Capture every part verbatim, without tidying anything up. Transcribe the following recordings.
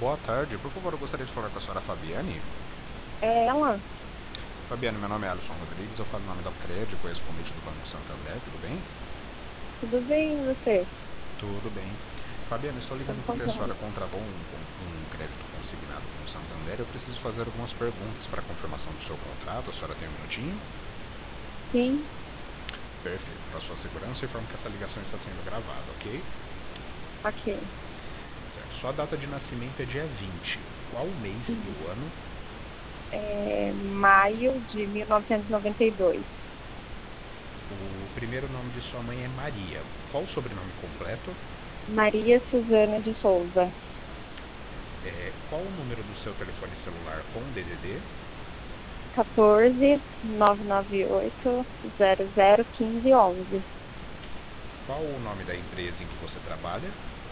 Boa tarde, por favor, eu gostaria de falar com a senhora Fabiane. É ela? Fabiane, meu nome é Alisson Rodrigues, eu falo em nome da Crédito, correspondente do Banco Santander, tudo bem? Tudo bem, e você? Tudo bem. Fabiane, estou Então, ligando tá porque a senhora joia. contratou um, um crédito consignado com o Santander. Eu preciso fazer algumas perguntas para confirmação do seu contrato. A senhora tem um minutinho? Sim, Perfeito. Para sua segurança, informo que essa ligação está sendo gravada, ok? ok. Certo. Sua data de nascimento é dia vinte. Qual o mês e o ano? É maio de mil novecentos e noventa e dois. O primeiro nome de sua mãe é Maria. Qual o sobrenome completo? Maria Suzana de Souza. É, qual o número do seu telefone celular com D D D? quatorze, nove nove oito, zero zero, quinze, onze. Qual o nome da empresa em que você trabalha?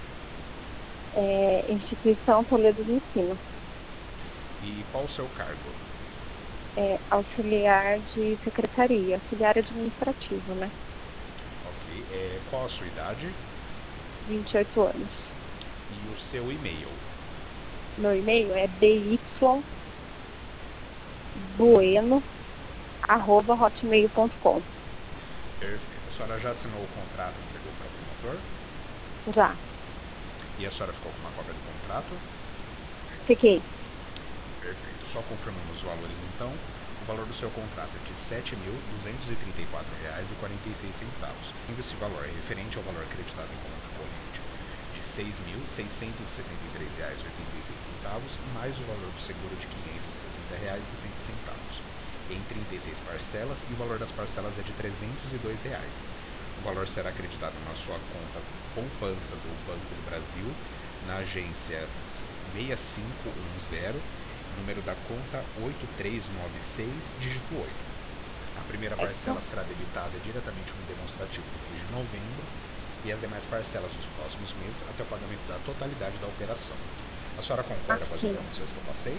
É, Instituição Toledo do Ensino. E qual o seu cargo? É, auxiliar de secretaria, auxiliar administrativo, né? Ok. É, qual a sua idade? vinte e oito anos. E o seu e-mail? Meu e-mail é dybueno, arroba hotmail ponto com. Perfeito. A senhora já assinou o contrato e entregou para o promotor? Já. E a senhora ficou com uma cópia do contrato? Fiquei. Perfeito. Só confirmando os valores então. O valor do seu contrato é de sete mil duzentos e trinta e quatro reais e quarenta e seis centavos. Esse valor é referente ao valor acreditado em conta corrente de seis mil seiscentos e setenta e três reais e oitenta e seis centavos, mais o valor do seguro de quinhentos e sessenta reais e sessenta centavos, em trinta e seis parcelas, e o valor das parcelas é de trezentos e dois reais. O valor será acreditado na sua conta poupança do Banco do Brasil, na agência seis cinco um zero, número da conta oito três nove seis, dígito oito. A primeira Certo. parcela será debitada diretamente no demonstrativo do mês de novembro e as demais parcelas dos próximos meses até o pagamento da totalidade da operação. A senhora concorda com as Ok. informações que eu passei?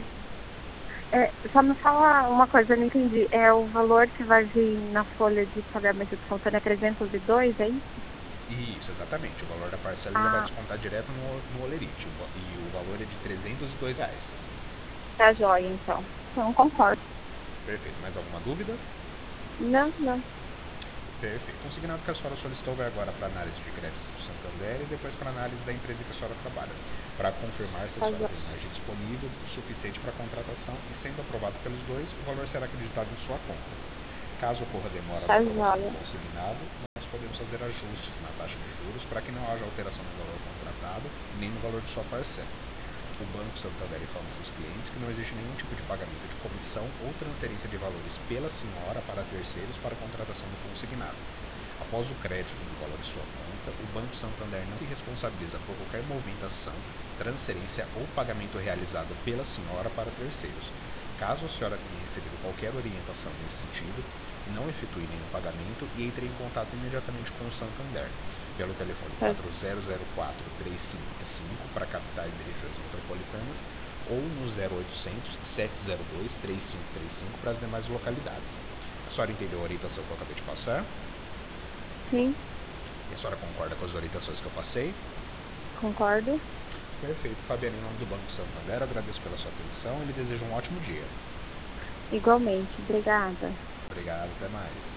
É, só me fala uma coisa, eu não entendi. É o valor que vai vir na folha de pagamento descontando é trezentos e dois, é isso? Isso, exatamente. O valor da parcela ele vai Ah, descontar direto no, no Olerite, e o valor é de trezentos e dois reais. tá joia, então. Então, concordo. Perfeito. Mais alguma dúvida? Não, não. Perfeito. Consignado que a senhora solicitou vai agora para análise de créditos do Santander e depois para análise da empresa que a senhora trabalha, para confirmar se a Tá senhora joia. tem margem disponível o suficiente para a contratação, e sendo aprovado pelos dois, o valor será acreditado em sua conta. Caso ocorra demora na Tá aprovação do joia. consignado, nós podemos fazer ajustes na taxa de juros para que não haja alteração no valor contratado nem no valor de sua parcela. O Banco Santander informa seus clientes que não existe nenhum tipo de pagamento de comissão ou transferência de valores pela senhora para terceiros para a contratação do consignado. Após o crédito do valor de sua conta, o Banco Santander não se responsabiliza por qualquer movimentação, transferência ou pagamento realizado pela senhora para terceiros. Caso a senhora tenha recebido qualquer orientação nesse sentido, não efetue nenhum pagamento e entre em contato imediatamente com o Santander, pelo telefone Tá, quatro zero zero quatro, três cinco seis cinco para capitais e regiões metropolitanas, ou no zero oitocentos, sete zero dois, três cinco três cinco para as demais localidades. A senhora entendeu a orientação que eu acabei de passar? sim, E a senhora concorda com as orientações que eu passei? concordo. Perfeito. Fabiano, em nome do Banco Santander, agradeço pela sua atenção e lhe desejo um ótimo dia. Igualmente. Obrigada. Obrigado, até mais.